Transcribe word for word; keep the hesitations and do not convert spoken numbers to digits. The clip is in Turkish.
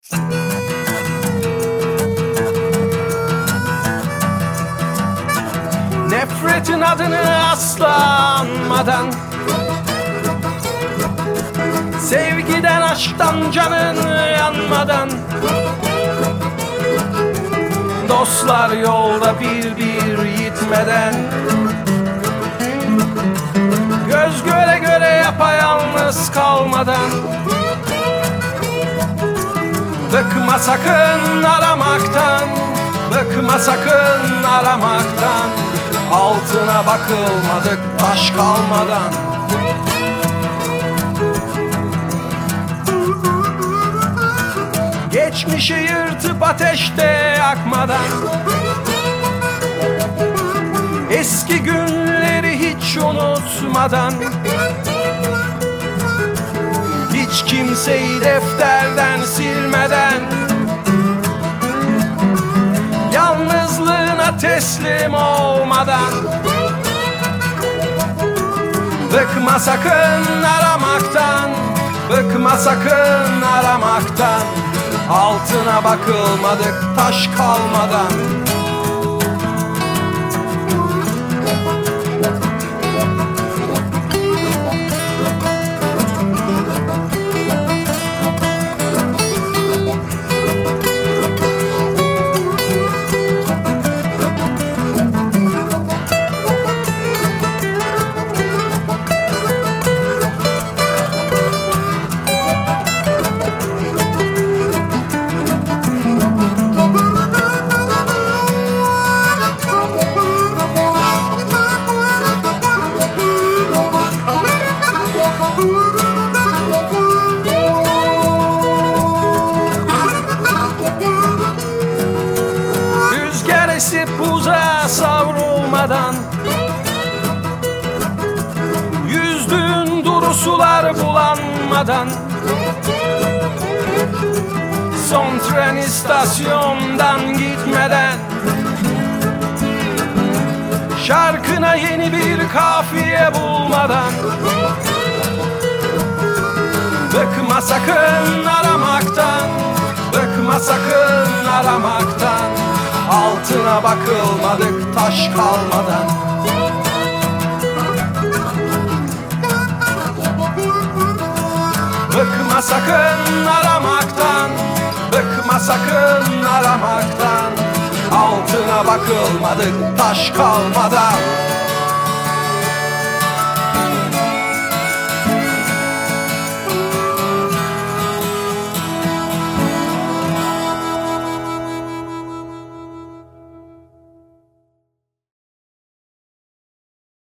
Nefretin adını asla anmadan, sevgiden aşktan canın yanmadan, dostlar yolda bir bir gitmeden, göz göre göre yapayalnız kalmadan, bıkma sakın aramaktan, bıkma sakın aramaktan, altına bakılmadık taş kalmadan. Geçmişi yırtıp ateşte yakmadan, eski günleri hiç unutmadan, hiç kimseyi defterden silmeden, yalnızlığına teslim olmadan, bıkma sakın aramaktan, bıkma sakın aramaktan, altına bakılmadık taş kalmadan. Rüzgar esip uzağa savrulmadan, yüzdüğün duru sular bulanmadan, son tren istasyondan gitmeden, şarkına yeni bir kafiye bulmadan, bıkma sakın aramaktan, bıkma sakın aramaktan, altına bakılmadık taş kalmadan. Bıkma sakın aramaktan, bıkma sakın aramaktan, altına bakılmadık taş kalmadan.